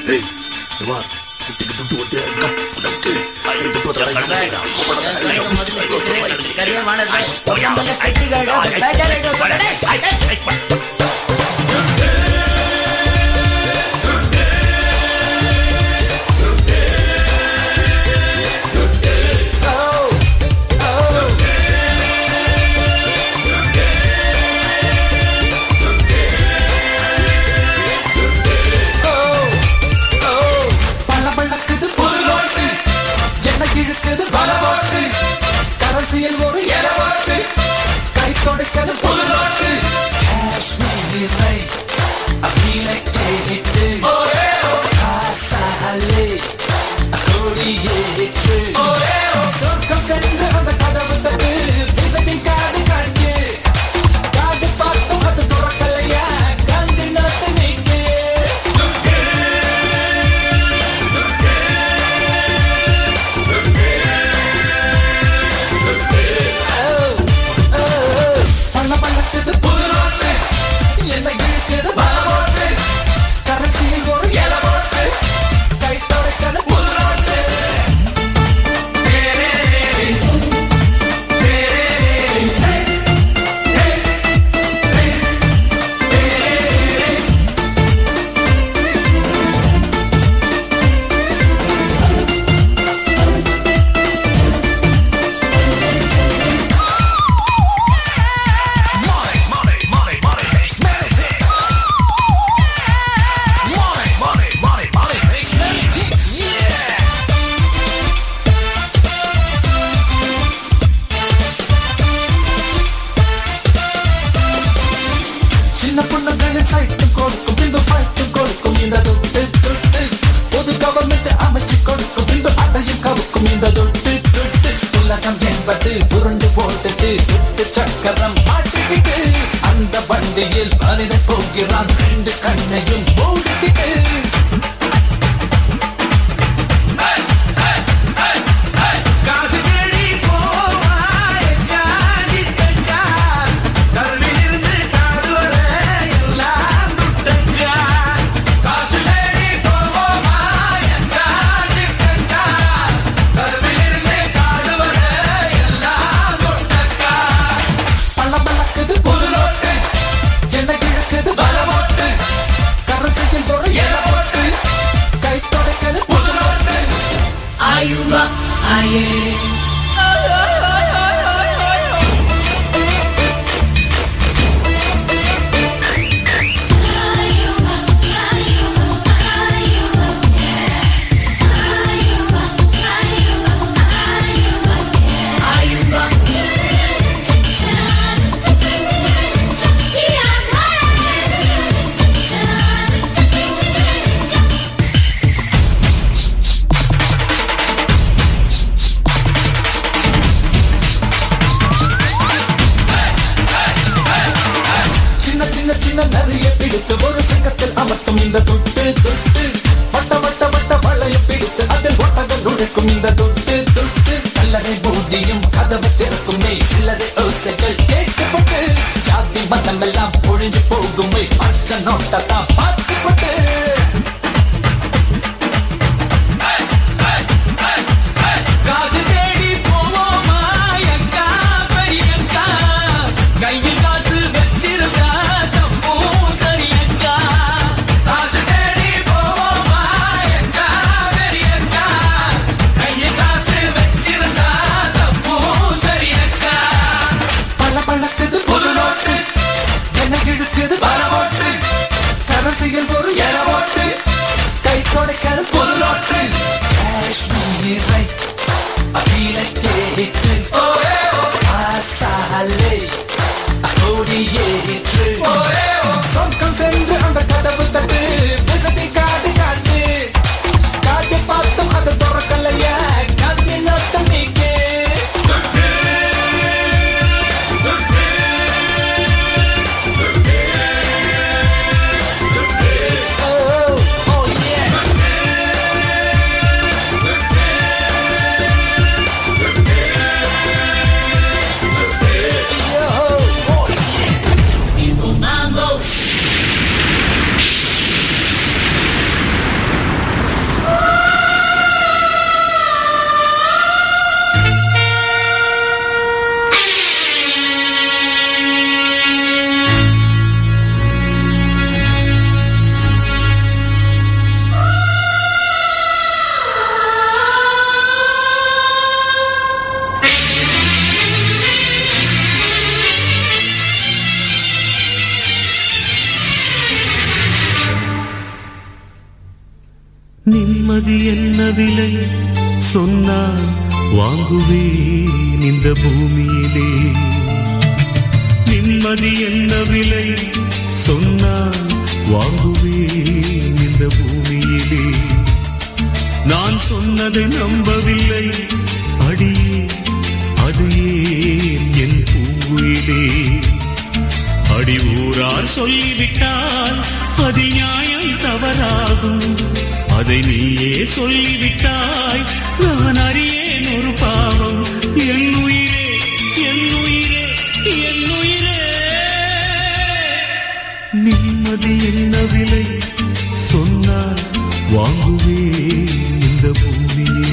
Yeah. நிம்மதி என்ன விலை சொன்னால் வாங்குவேன் இந்த பூமியிலே. நிம்மதி என்ன விலை சொன்னால் வாங்குவேன் இந்த பூமியிலே. நான் சொன்னதை நம்பவில்லை அடியே, அது ஏன் என் பூங்குயிலே. அடி ஊரார் சொல்லிவிட்டால் அது நியாயம் தவறாகும். அதை நீயே சொல்லிவிட்டாய், நான் அறியேன் ஒரு பாவம். என் உயிரே, என் உயிரே, என் உயிரே. நிம்மதி என்ன விலை சொன்னால் வாங்குவேன் இந்த பூமியிலே.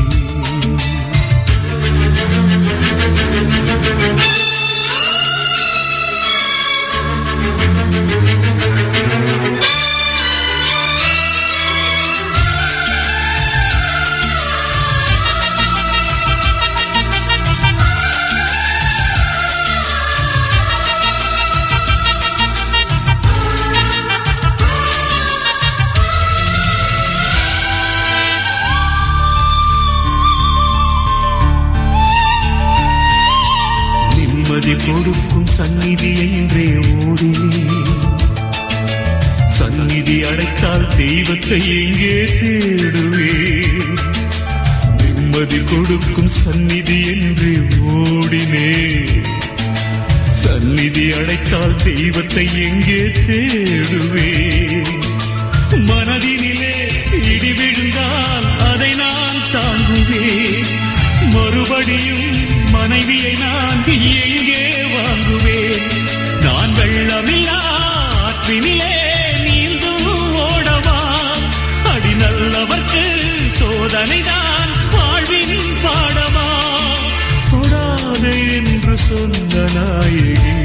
கொடுக்கும் சந்நிதி என்றே ஓடினேன். சந்நிதி அடைத்தால் தெய்வத்தை எங்கே தேடுவேன். நிம்மதி கொடுக்கும் சந்நிதி என்றே ஓடினேன். சந்நிதி அடைத்தால் தெய்வத்தை எங்கே தேடுவேன். மனதினிலே இடி விழுந்தால் அதை நான் தாங்குவேன். மறுபடியும் மனைவியை நான் எங்கே வாங்குவேன். நான் வெள்ளமில்லா ஆற்றினிலே நீந்தும் ஓடவா. அடி நல்லவர்க்கு சோதனைதான் வாழ்வின் பாடமா. தொடாதே என்று சொன்ன நாயகி,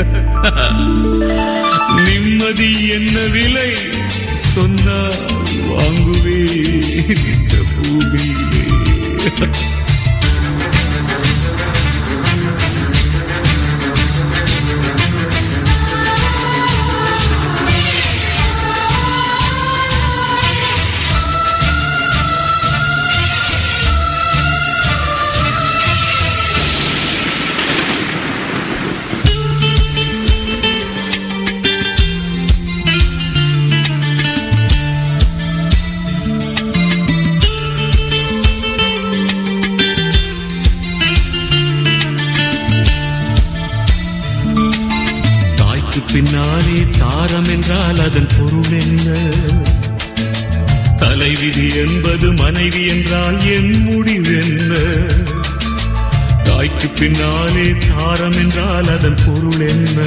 நிம்மதி என்ன விலை சொன்னால் வாங்குவேன் இந்த பூமியிலே. பின்னாலே தாரம் என்றால் அதன் பொருள் என்ன? தலைவிதி என்பது மனைவி என்றால் என் முடிவென்ன? தாய்க்கு பின்னாலே தாரம் என்றால் அதன் பொருள் என்ன?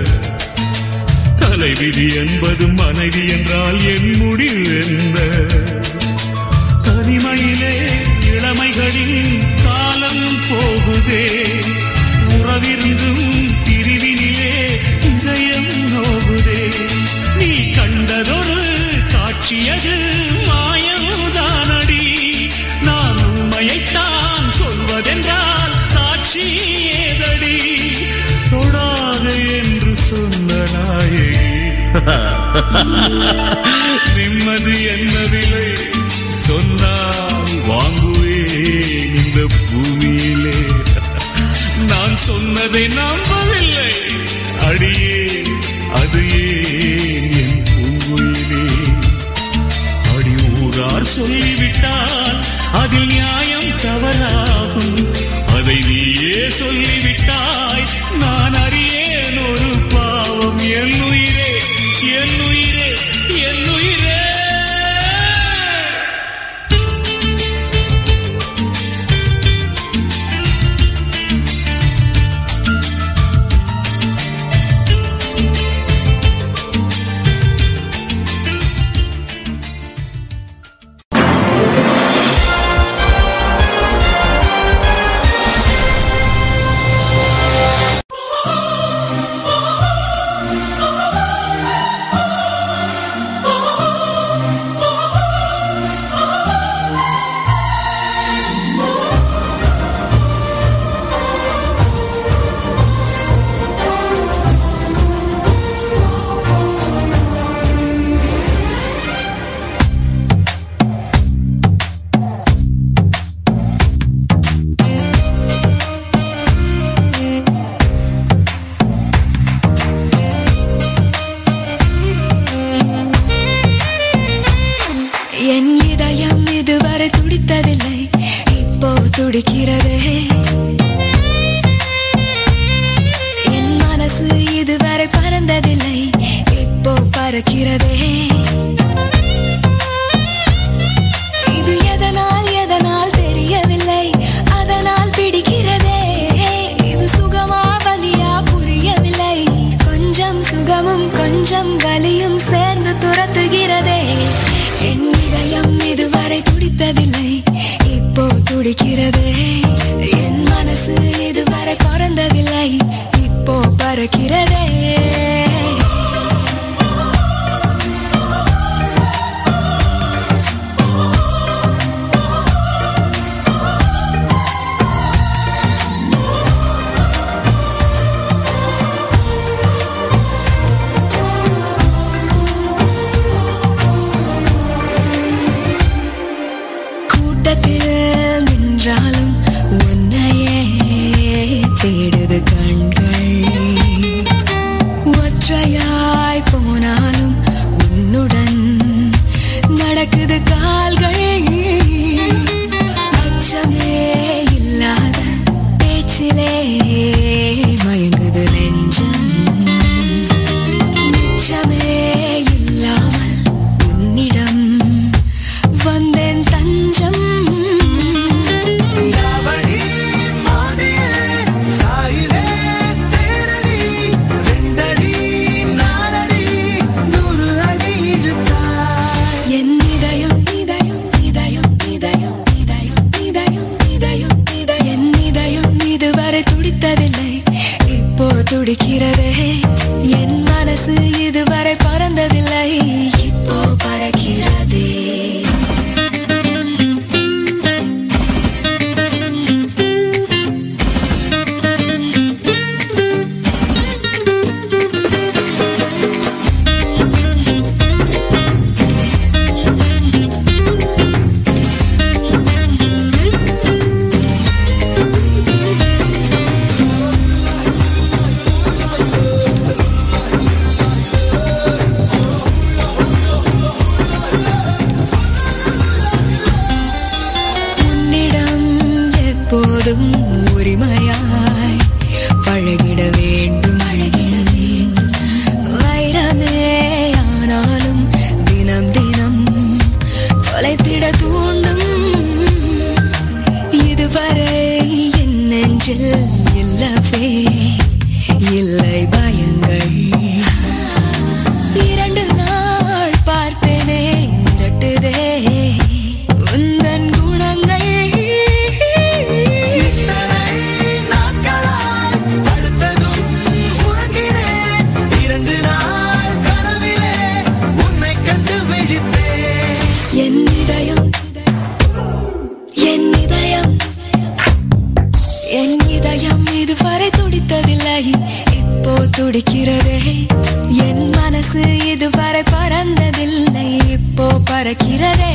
தலைவிதி என்பது மனைவி என்றால் என் முடிவென்ன? தனிமையிலே இளமைகளின் காலம் போகுதே. உறவிருந்தும் பிரிவினிலே இதயம் நோகுதே. நீ கண்டதொரு காட்சியது மாயம்தானடி. நான் உண்மையைத்தான் சொல்வதென்றால் சாட்சி ஏதடி. தொடாது என்று சொன்ன நாயகி, நிம்மதி என்ன விலை சொன்னால் வாங்குவேன் இந்த பூமியிலே. நான் சொன்னதை நம்பவில்லை அடியே, அது ஏன் என் பூங்குயிலே. அடி ஊரார் சொல்லிவிட்டால் அதில் நியாயம் தவறாகும். அதை நீயே சொல்லிவிட்டாய், நான் அறியேன் ஒரு பாவம். என் உயிரே, என் உயிரே, என் உயிரே. இதுவரை துடித்ததில்லை, இப்போ துடிக்கிறதே. என் மனசு இதுவரை பறந்ததில்லை, இப்போ பறக்கிறதே. இது எதனால் எதனால் தெரியவில்லை, அதனால் பிடிக்கிறதே. இது சுகமா வலியா புரியவில்லை, கொஞ்சம் சுகமும் கொஞ்சம் வலியும் சேர்ந்து துரத்துகிறதே. என் இதயம் இதுவரை துடித்ததில்லை, இப்போ துடிக்கிறதே. என் மனசு இதுவரை பறந்ததில்லை, இப்போ பறக்கிறதே. நின்றாலும் உன்னையே தேடுது கண்கள், ஒற்றையாய் போனாலும் உன்னுடன் நடக்குது கால்கள். அச்சமே இல்லாத பேச்சிலே மயங்குது நெஞ்சம், நிச்சமே இல்லாமல் உன்னிடம் வந்தேன் தஞ்சம். துடித்ததில்லை, இப்போ துடிக்கிறதே. என் மனசு இதுவரை பறந்ததில்லை, இப்போ பறக்கிறதே. எப்போதும் உரிமையாய் பழகிட வேண்டும், வைரமே ஆனாலும் தினம் தினம் தொலைத்திட தூண்டும். இதுவரை என் நெஞ்சில் இல்லவே இல்லை பயங்கள், 2 நாள் பார்த்தேனே மிரட்டுதே உந்தன் குணங்கள். என் இதயம் இதுவரை துடித்ததில்லை, இப்போ துடிக்கிறதே. என் மனசு இதுவரை பறந்ததில்லை, இப்போ பறக்கிறதே.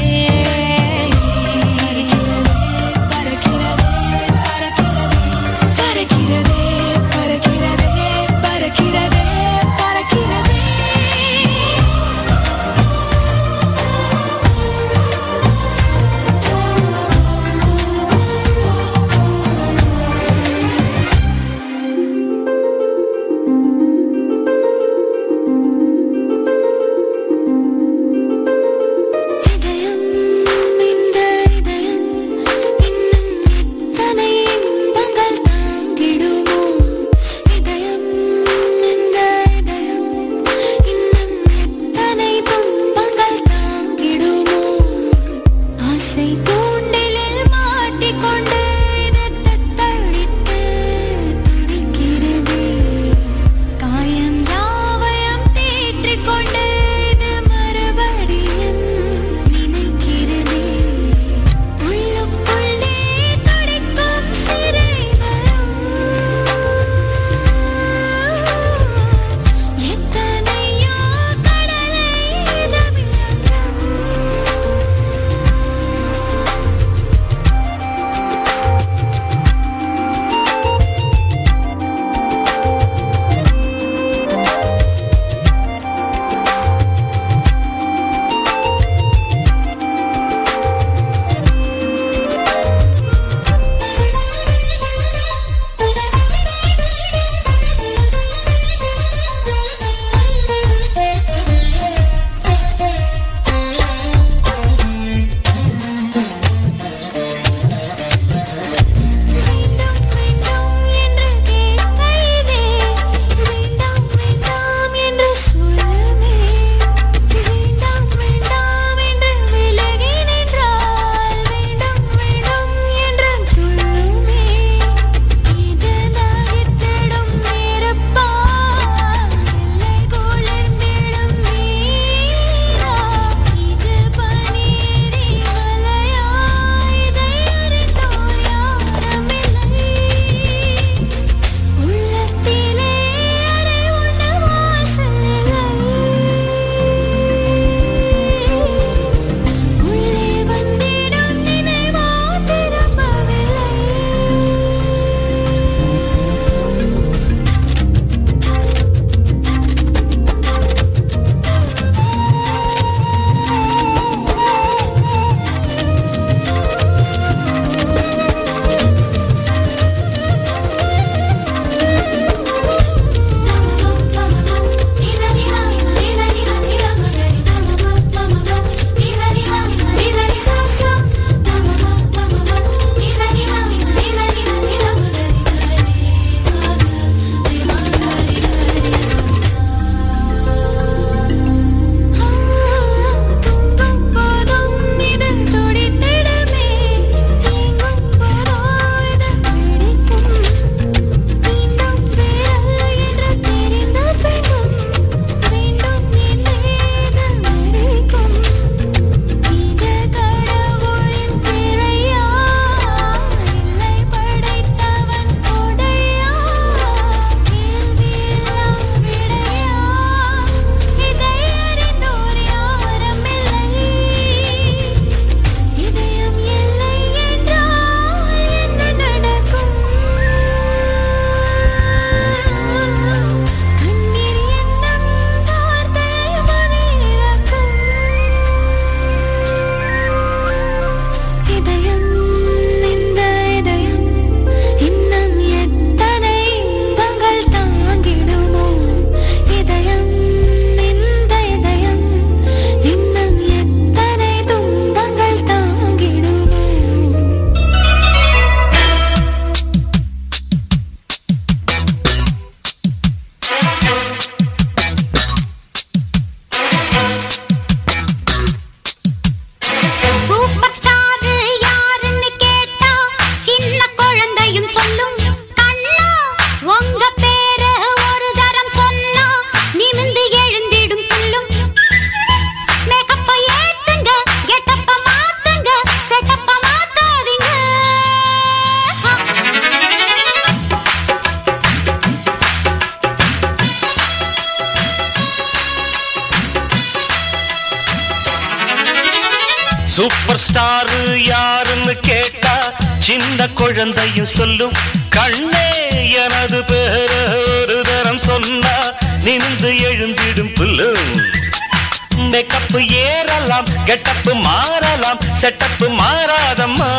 சூப்பர் ஸ்டார் யாருன்னு கேட்டா சின்ன குழந்தையும் சொல்லும் கண்ணே எனது பேர ஒரு தரம் சொன்னா நிமிந்து எழுந்திடும் புல்லும் மேக்கப் ஏறலாம் கெட்டப் மாறலாம் செட்டப் மாறாதம்மா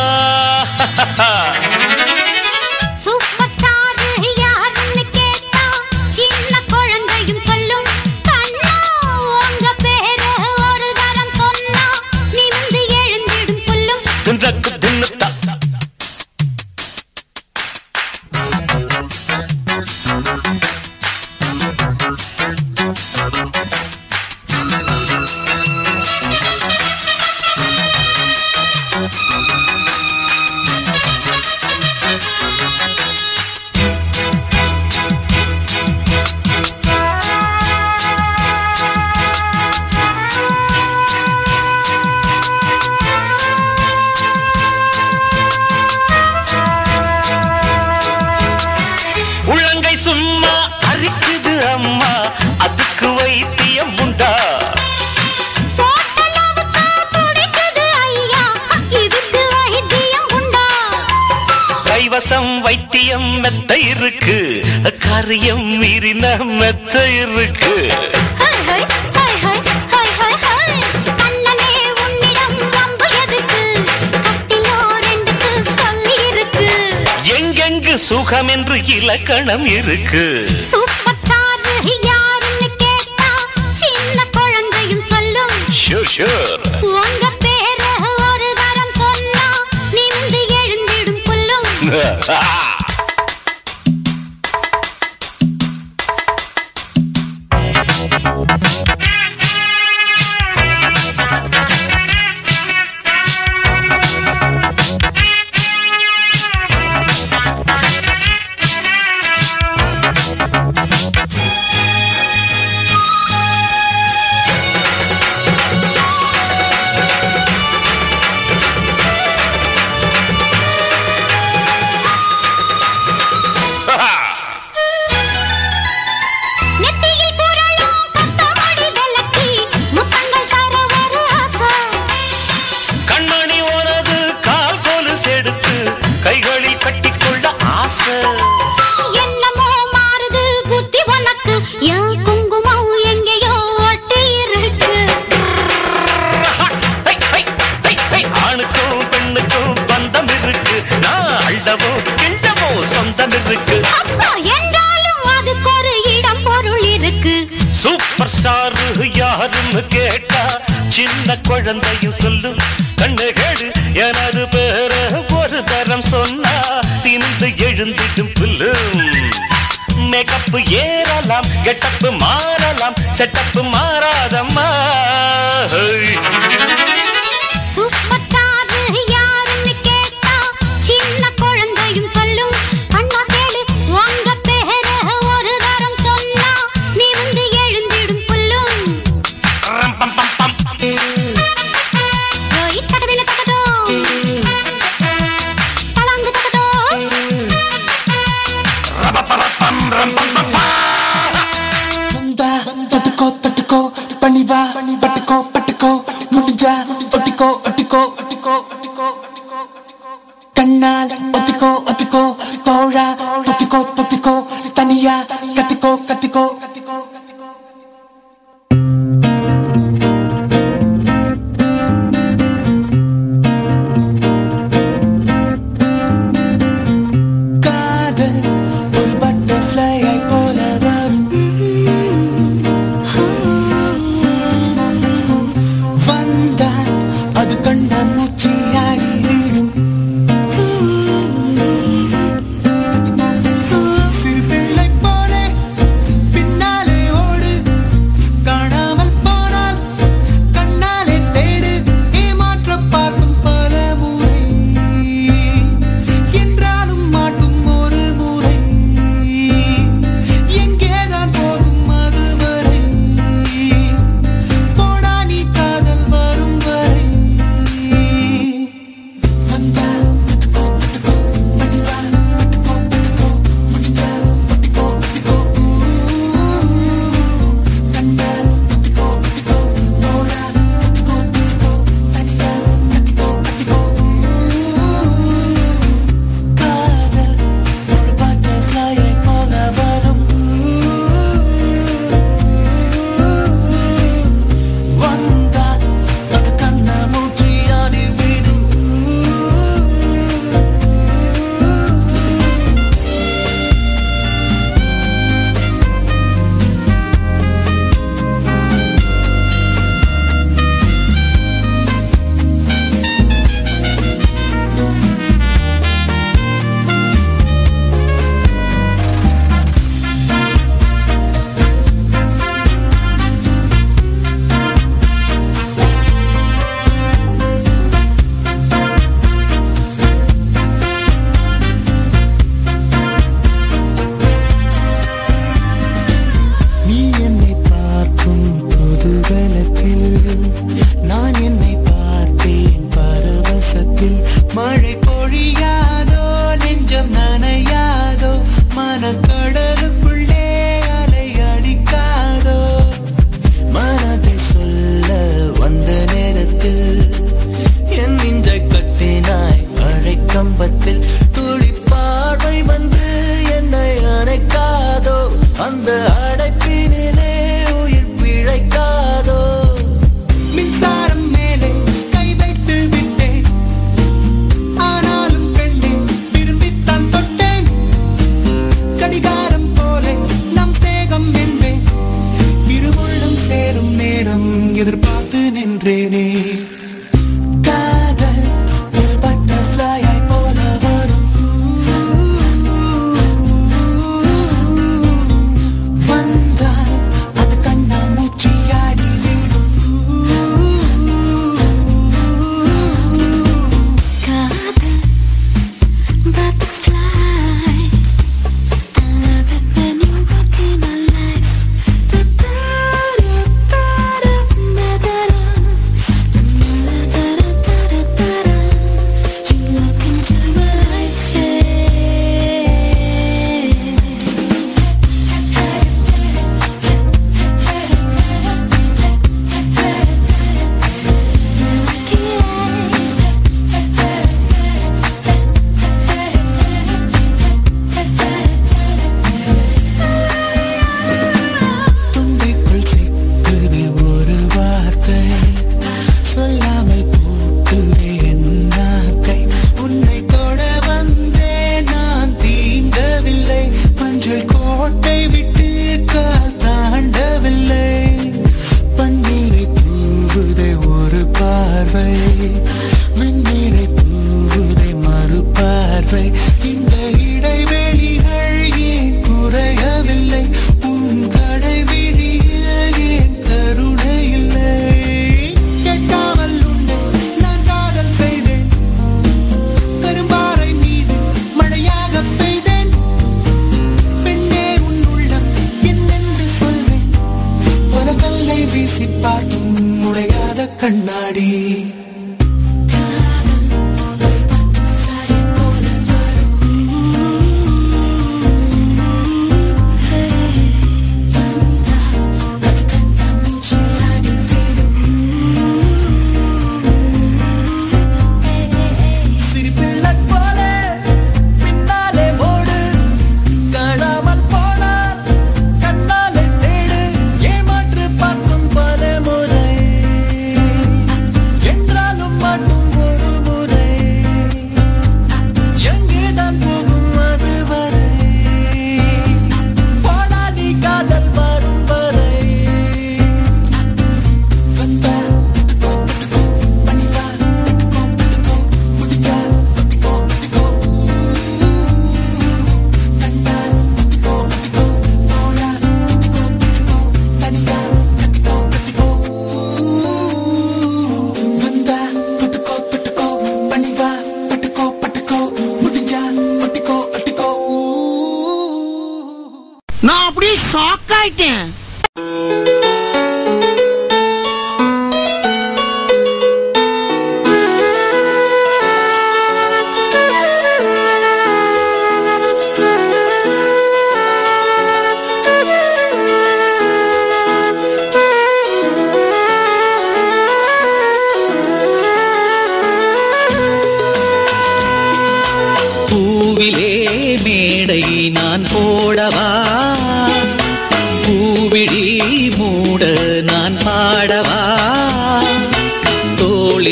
சூப்பர் ஸ்டார் யாருன்னு கேட்டா சின்ன குழந்தையும் சொல்லும் கண்ணா உங்க பேர ஒரு தரம் சொன்னா நிமிந்து எழுந்திடும் புல்லும் தின்றக்கு தின்னுத்தா வைத்தியம் மெத்த இருக்கு காரியம் மீறின மெத்த இருக்கு எங்கெங்கு சுகம் என்று இலக்கணம் இருக்கு சூப்பர் ஸ்டார் யாருன்னு கேட்டா சின்ன குழந்தையும் சொல்லும் உங்க பேர ஒரு தரம் சொன்னா நிமிந்து எழுந்திடும் புல்லும் சூப்பர் ஸ்டார் யாருன்னு கேட்டா சின்ன குழந்தையும் சொல்லும் கண்ணுகேடு எனது பேர ஒரு தரம் சொன்னா திந்து எழுந்திடும் புல்லும் மேக்கப் ஏறலாம் கெட்டப் மாறலாம் செட்டப் மாறாதம்மா சூப்பர் ஸ்டார் யாருன்னு கேட்டா சின்ன குழந்தையும் சொல்லும் அண்ணா கேளு உங்க பேர ஒரு தரம் சொன்னா நிமிந்து எழுந்திடும் புல்லும் தகதின தகதோ தலாங்கு தகதோ தட்டுக்கோ தட்டுக்கோ பணிவா பட்டுக்கோ பட்டுக்கோ முடிஞ்சா ஒட்டிக்கோ ஒட்டிக்கோ ஒட்டிக்கோ ஒட்டிக்கோ கண்ணால் ஒத்திக்கோ ஒத்திக்கோ தோழா தொத்திக்கோ தொத்திக்கோ தனியா கத்திக்கோ கத்திக்கோ சிறு பிள்ளை போலே பின்னா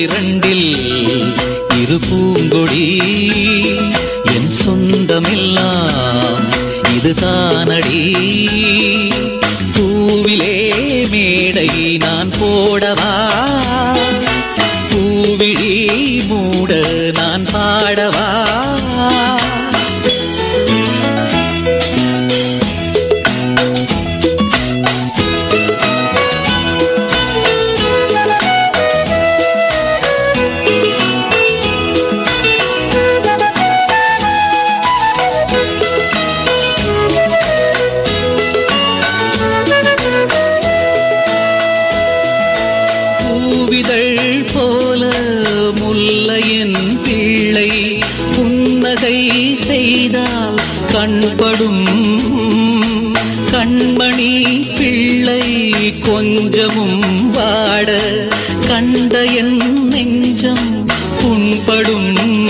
தோளிரண்டில் இரு பூங்கொடி என் சொந்தமெல்லாம் இதுதானடி பூவிலே மேடை நான் போடவா பூவிழி மூட நான் பாடவா போல முல்லையின் பிள்ளை புன்னகை செய்தால் கண்படும் கண்மணி பிள்ளை கொஞ்சமும் வாட கண்ட என் நெஞ்சம் புண்படும்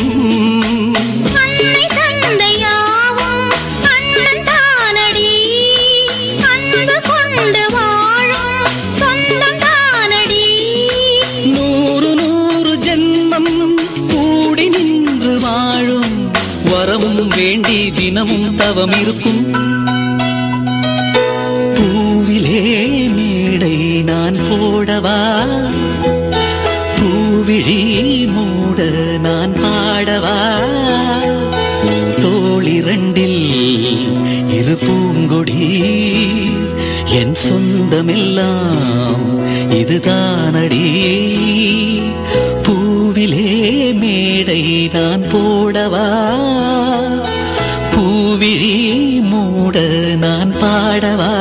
வேண்டி தினமும் தவம் இருக்கும் பூவிலே மேடை நான் போடவா பூவிழி மூட நான் பாடவா தோளிரண்டில் இரு பூங்கொடி என் சொந்தமெல்லாம் இதுதானடி பூவிலே மேடை நான் போடவா பூவிழி மூட நான் பாடவா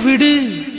விடு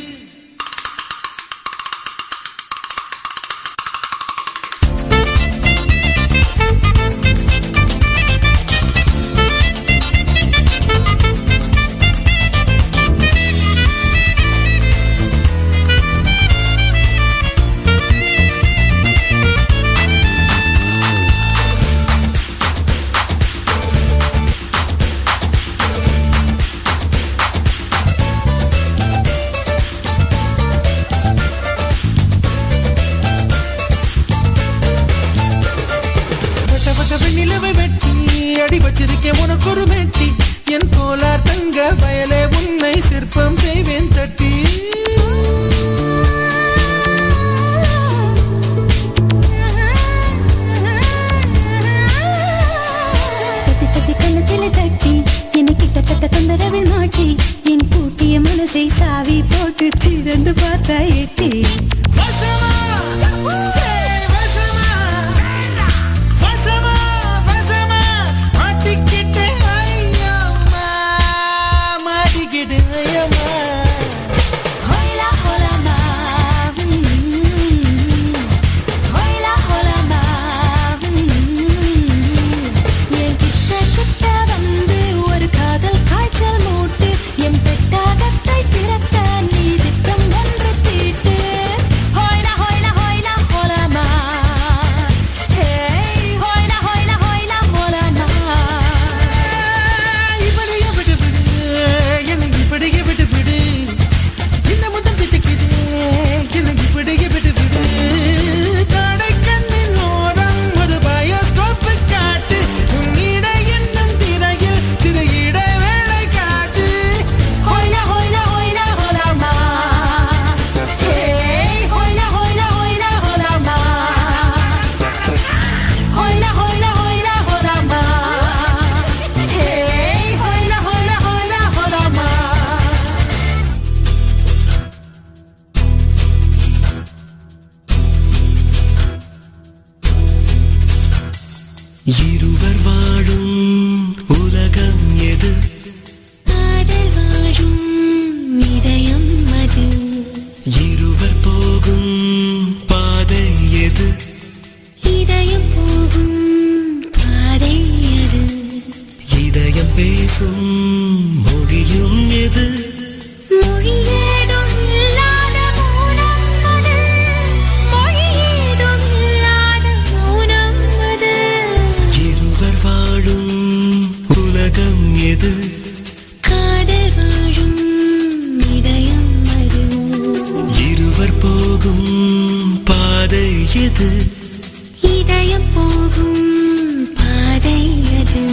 நிலவை வெட்டி அடி வச்சிருக்கேன் உனக்கு ஒரு மெட்டி என் போலார் தங்க வயலே உன்னை சிற்பம் செய்வேன் தட்டி தட்டி கண்ணத்தில தட்டி என்னை கிட்டத்தட்ட தொந்தரவில் மாட்டி என் கூட்டிய மனசை சாவி போட்டு திறந்து பார்த்தா எட்டி இருவர் வாழும் உலகம் எது காதல் வாழும் இதயம் அது இருவர் போகும் பாதை எது இதயம் போகும் பாதை அது இதயம் பேசும் மொழியும் எது மொழி ஏதும் இல்லாத மௌனம் அது மொழி ஏதும் இல்லாத மௌனம் அது இருவர் வாழும் உலகம் எது காதல் வாழும் இதயம் அது இருவர் போகும் பாதை எது இதயம் போகும் பாதை அது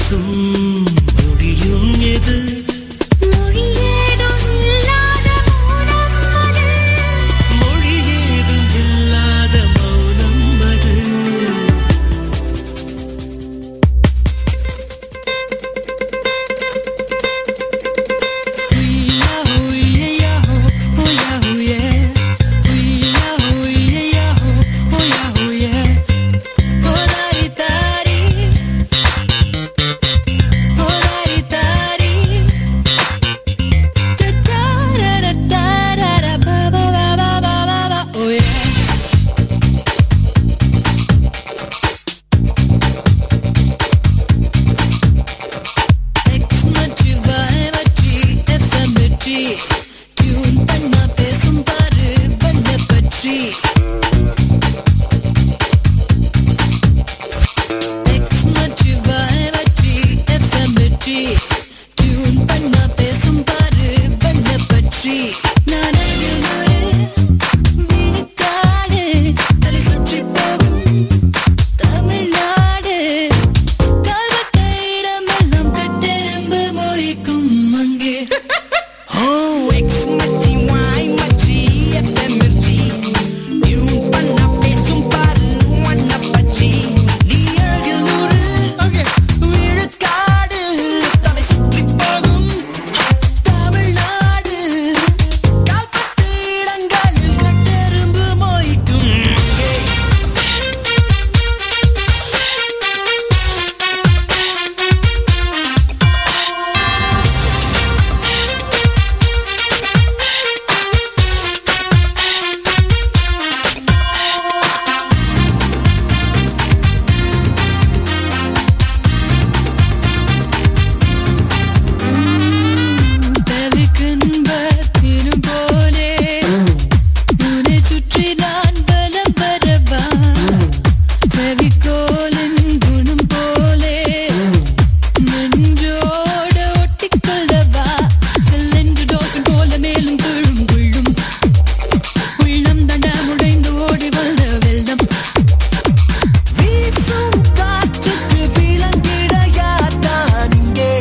பேசும் மொழியும் எது? மொழி ஏதும் இல்லாத மௌனம் அது. மொழி ஏதும் இல்லாத மௌனம் அது. டியூன் பண்ணா பேசும் பாரு பண்ண பற்றி. எக்ஸ் மச்சி வாய் வச்சி எஃப்எம் வெற்றி. டியூன் பண்ணா பேசும் பாரு பண்ண பற்றி. நான் அருகில் நூறு விழுக்காடு தலை சுற்றி போகும் தமிழ்நாடு. கால்வட்ட இடமெல்லாம் கட்டெரும்பு மொய்க்கும் அங்கே. எக்ஸ் மச்சி வாய் மச்சி எஃப்எம் மிர்ச்சி. டியூன் பண்ணா பேசும் பாரு வண்ண பச்சி. நீ அழகில் நூறு விழுக்காடு தலை சுற்றி போகும் தமிழ்நாடு. கால்பட்டு இடங்களில் கட்டெரும்பு மொய்க்கும் பெருக்கன்பத்தினும் போலே உன்னை சுற்றி நான் பலம் பெறவா. ஃபெவிகோலின் குணம் போலே நெஞ்சோட ஒட்டிக்கொள்ளவா. செல்லென்று டோக்கன் போல மேலும் கீழும் குள்ளும் உள்ளம் தண்டாம் உடைந்து ஓடி வந்த வெள்ளம். வீசும் காற்றுக்கு விலங்கிட யார்தான் இங்கே?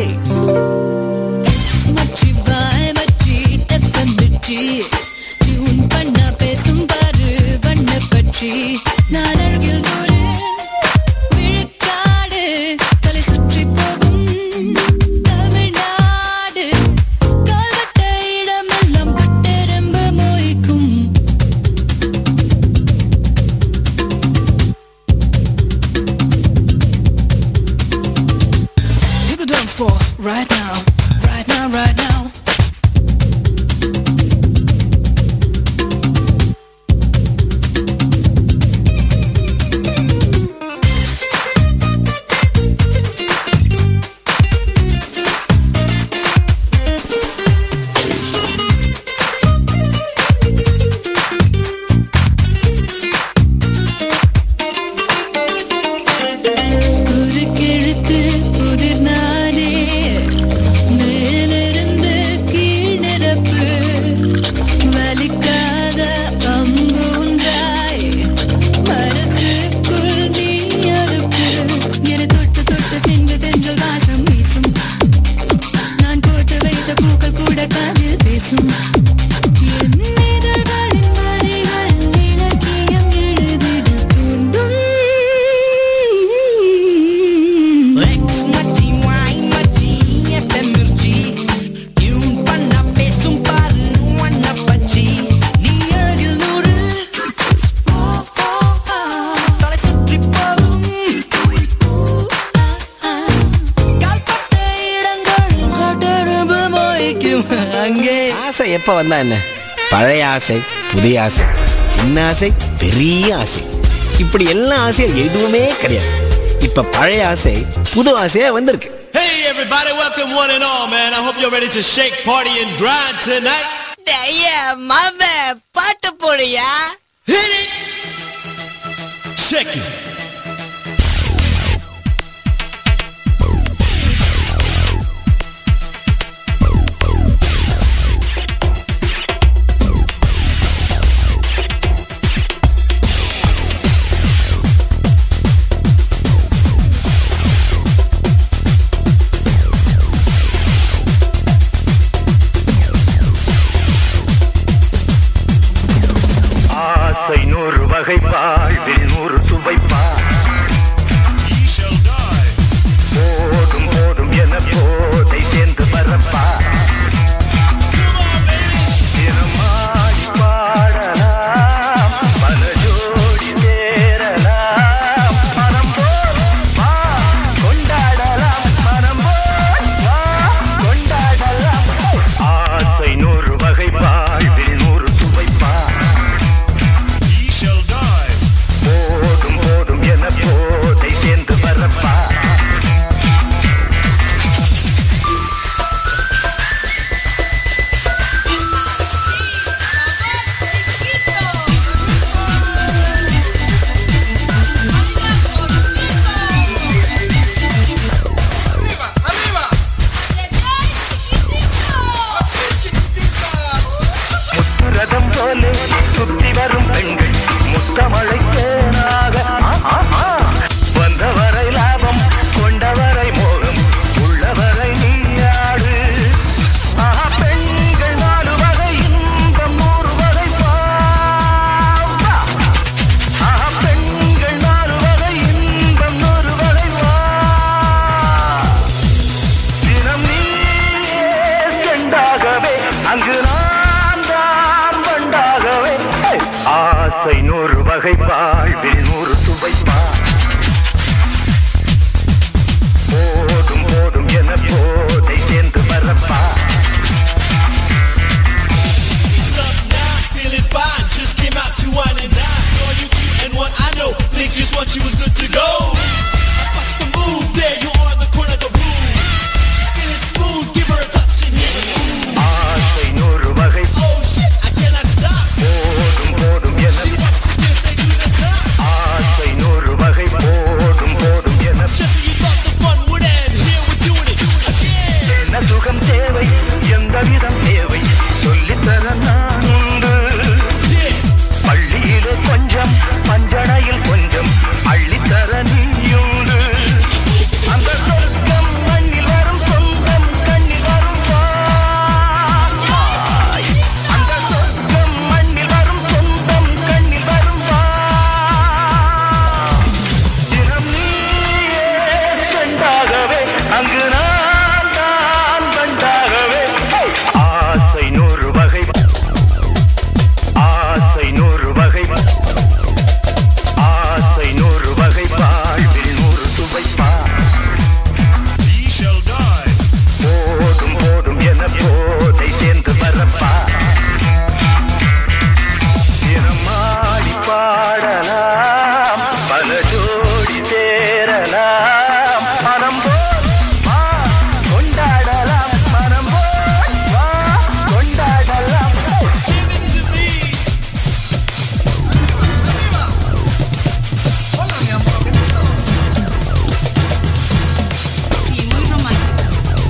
மச்சி வாய் மச்சி எஃப்எம் வெற்றி. டியூன் பண்ணா பேசும் பாரு வண்ண பற்றி. நான் அருகில் நூறு விழுக்காடு தலை சுற்றி போகும் தமிழ்நாடு. கால்வட்ட இடமெல்லாம் கட்டெரும்பு மொய்க்கும். You could dance for right now, right now, right now. குறுக்கெழுத்து புதிர் நானே மேலிருந்து கீழ் நிரப்பு. வலிக்காத அம்பூன்றாய் மனசுக்குள் நீ அறுப்பு. என தொட்டு தொட்டு சென்று தென்றல் வாசம் வீசும். நான் போட்டு வைத்த பூக்கள் கூட காதில் பேசும். என் இதழ்களின் வரிகள் இலக்கியம் எழுதிட தூண்டும். எக்ஸ் மச்சி வாய் மச்சி எஃப்எம் மிர்ச்சி. டியூன் பண்ணா பேசும் பாரு வண்ண பச்சி. நீ அழகில் நூறு தலை சுற்றி போகும் கால்பட்ட இடங்கள் கட்டெரும்பு மொய்க்கும் அங்கே. ஆசை எப்ப வந்தா என்ன? பழைய ஆசை, புதிய ஆசை, சின்ன ஆசை, பெரிய ஆசை, இப்படி எல்லா ஆசையும் எதுவுமே கிடையாது. இப்ப பழைய ஆசை புது ஆசையா வந்திருக்கு. Hey everybody, welcome one and all, man. I hope you're ready to shake, party and grind tonight. மாமே பாட்டு போடுயா. Hit it! Shake it! வாழ்வில் நூறு சுவைப்பா போதும் போதும் என போதை சேர்ந்து வரப்பா Feeling fine, just came out to wine and dine. Saw you cute and what I know, think just what you was good to go. Bust the move, there you are in the corner of the room. She's feeling smooth, give her a touch and hit it. ஆசை நூறு வகை Oh shit, I cannot stop. போதும் போதும் என She wants to dance, they do the top. ஆசை நூறு வகை போதும் போதும் என Just when you thought the fun would end, here we're doing it again. என்ன சுகம் தேவை எந்த விதம் தேவை சொல்லித்தர நான் உண்டு பள்ளியிலே கொஞ்சம் பஞ்சனையில் கொஞ்சம் அள்ளித்தர நீயுண்டு அந்த சொர்க்கம் மண்ணில் வரும் சொந்தம் கண்ணில் வரும் வாய் அந்த சொர்க்கம் மண்ணில் வரும் சொந்தம் கண்ணில் வரும் வாய் தினம் நீயே கண்டாகவே அங்கு நான் தான் கண்டாகவே ஆசை நூறு வகை ஆசை நூறு வகை ஆசை நூறு வகை வாழ்வில் நூறு சுவைப்பா Ye shall die. போதும் போதும் என போதை சேர்ந்து வரப்பா தினமாடி பாடலாம் பல ஜோடி சேரலாம் மனம் போல் வா கொண்டாடலாம் மனம் போல் வா கொண்டாடலாம் Give it to me. Sí, muy romántica.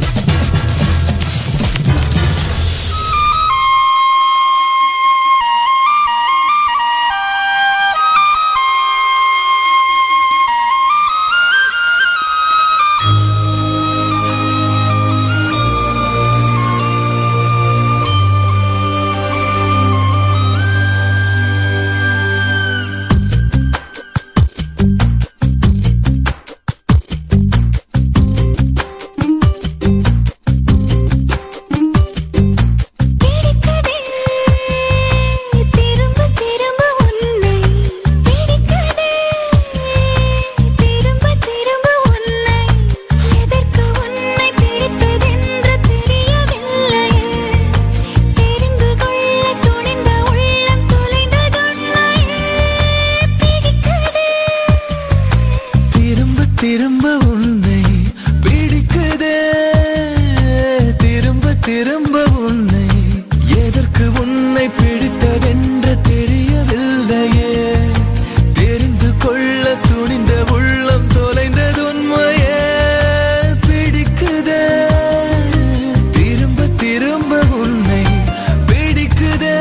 பிடிக்குதே திரும்ப திரும்ப உன்னை பிடிக்குதே திரும்ப திரும்ப உன்னை எதற்கு உன்னை பிடித்ததென்று தெரியவில்லையே தெரிந்து கொள்ள துணிந்த உள்ளம் தொலைந்ததுண்மையே பிடிக்குதே திரும்ப திரும்ப உன்னை பிடிக்குதே திரும்ப திரும்ப உன்னை எதற்கு உன்னை பிடித்ததென்று தெரியவில்லையே தெரிந்து கொள்ள துணிந்த உள்ளம் தொலைந்தது உண்மையே பிடிக்குதே திரும்ப திரும்ப உன்னை பிடிக்குதே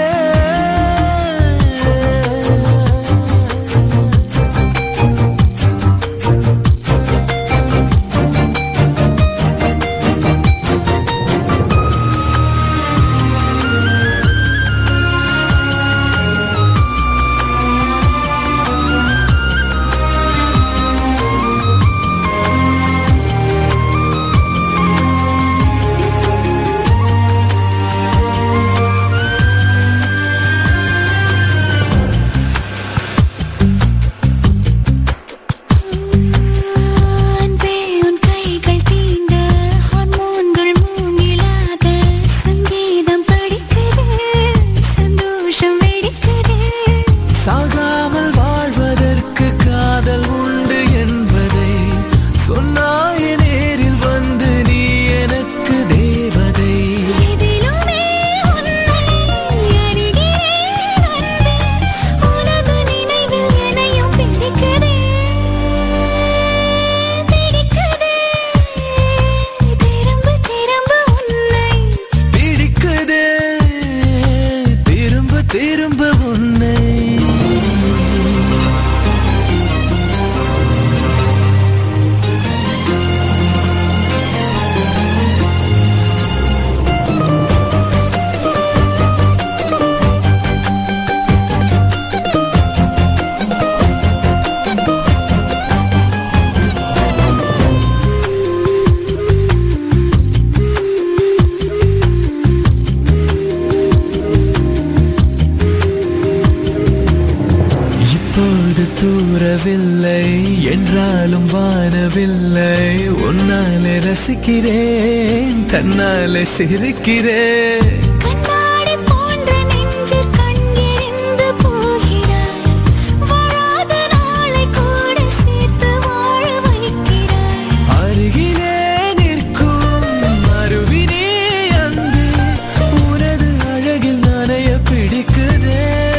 வாழவில்லை என்றாலும் வானவில்லை உன்னாலே ரசிக்கிறேன் தன்னாலே சிரிக்கிறேன் கண்ணாடி போன்ற நெஞ்சில் கண்ணெறிந்து போகிறாய் வாழாத நாளை கூட சேர்த்து வாழ வைக்கிறாய் அருகிலே நிற்கும் அருவினே அன்பே உனது அழகில் நனைய பிடிக்குதே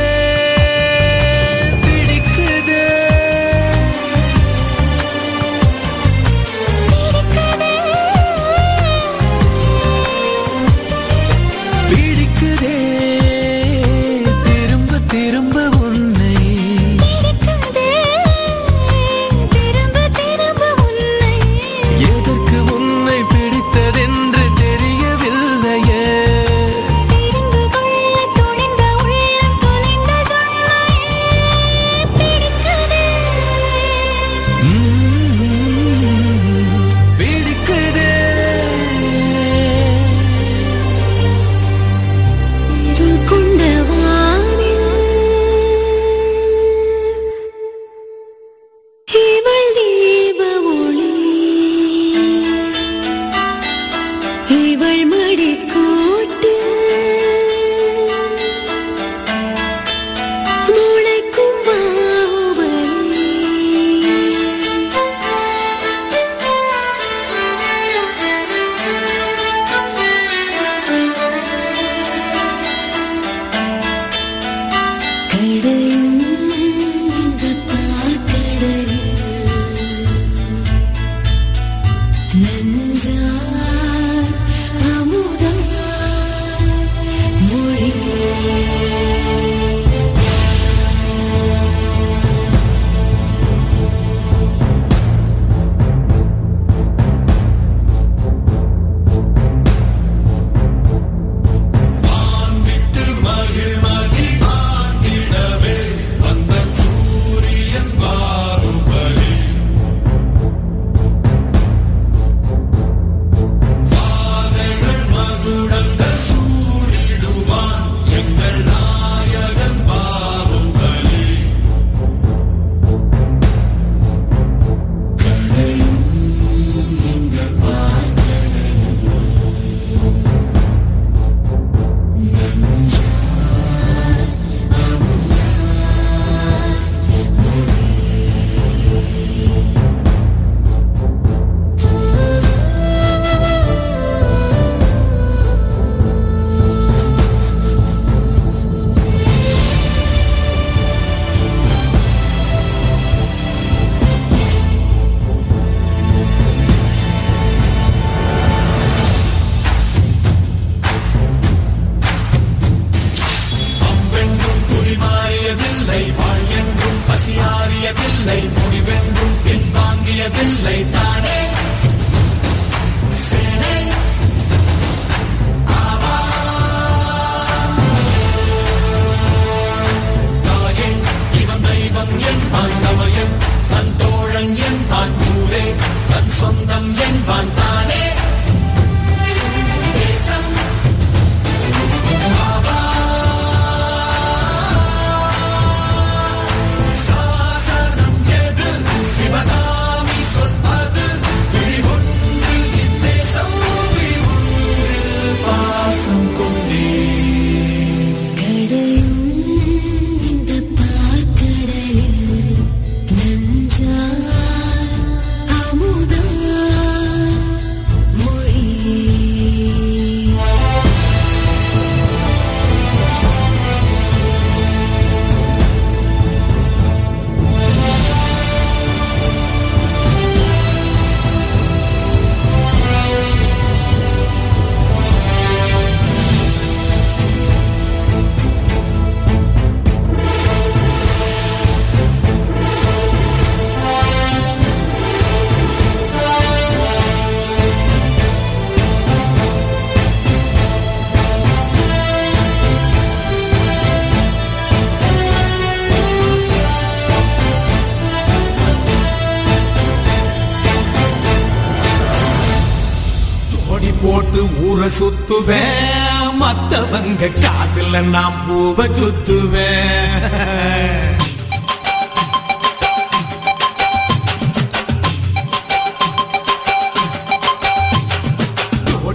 போட்டு ஊரை சுத்துவேன், மத்தவங்க காதுல நான் பூவ சுத்துவேன்.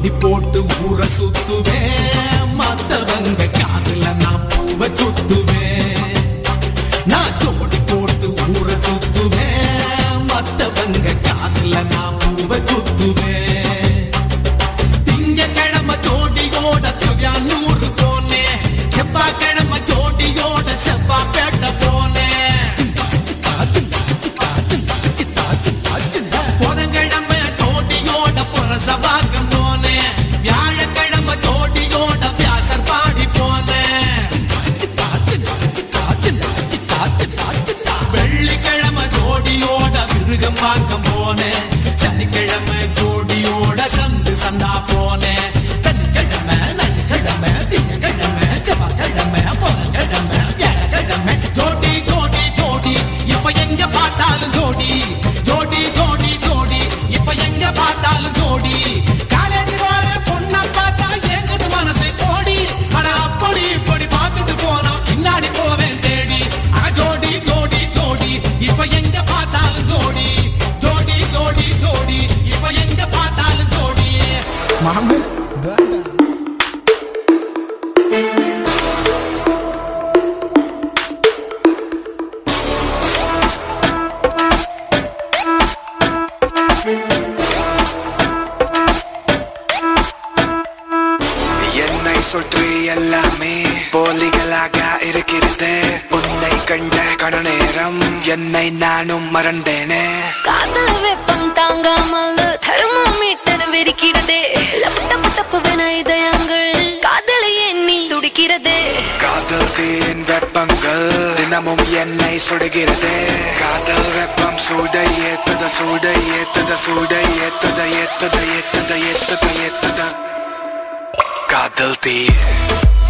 ஜோடி போட்டு ஊரை சுத்துவேன் மத்தவங்க காதுல நான் பூவை சுத்துவேன் நான் ஜோடி போட்டு ஊரை சுத்துவேன் மத்தவங்க காதுல நான் பூவை சுத்துவேன் திங்கக்கிழமை ஜோடியோட திருவிழாநூறு போனேன் செவ்வாய்க்கிழமை ஜோடியோட செவ்வாய்பேட்டை போனேன் புதன்கிழமை ஜோடியோட புரசவாக்கம் போனேன் வியாழக்கிழமை ஜோடியோட வியாசர் பாடி போனேன் வெள்ளிக்கிழமை ஜோடியோட விருகம் வாக்கம் போனேன் சனிக்கிழமை ஜோடியோட சந்து சந்தா போனேன் சனிக்கிழமை ஞாயிற்றுக்கிழமை திங்கக்கிழமை செவ்வாய்க்கிழமை புதன்கிழமை வியாழக்கிழமை ஜோடி ஜோடி ஜோடி இப்ப எங்க பார்த்தாலும் ஜோடி ஜோடி ஜோடி ஜோடி இப்ப எங்க பார்த்தாலும் ஜோடி காலேஜ் வர பொண்ண பார்த்தா எங்கது மனசு கோடி ஆனா அப்படி இப்படி பார்த்துட்டு போனா பின்னாடி போவேன் தேடி ஜோடி ஜோடி ஜோடி இப்ப எங்க பார்த்தாலும் ஜோடி ஜோடி ஜோடி ஜோடி இப்ப எங்க பார்த்தாலும் ஜோடி மாமே என்னை சுற்றி எல்லாமே போலிகளாக இருக்கிறது உன்னை கண்ட கடநேரம் என்னை நானும் மறந்தேனே காதல் வெப்பம் தாங்காமல் தெர்மோமீட்டர் வெறிக்கிறதே லப்பட்டப்பு தப்புவென இதயங்கள் காதலை எண்ணி துடிக்கிறதே காதல் தீயின் வெப்பங்கள் தினமும் என்னை சுடுகிறது காதல் வெப்பம் சூடை ஏத்தத சூடை ஏத்தத சூடை ஏத்தத ஏத்தத ஏத்தத ஏத்தத ஏத்தத காதல் தீ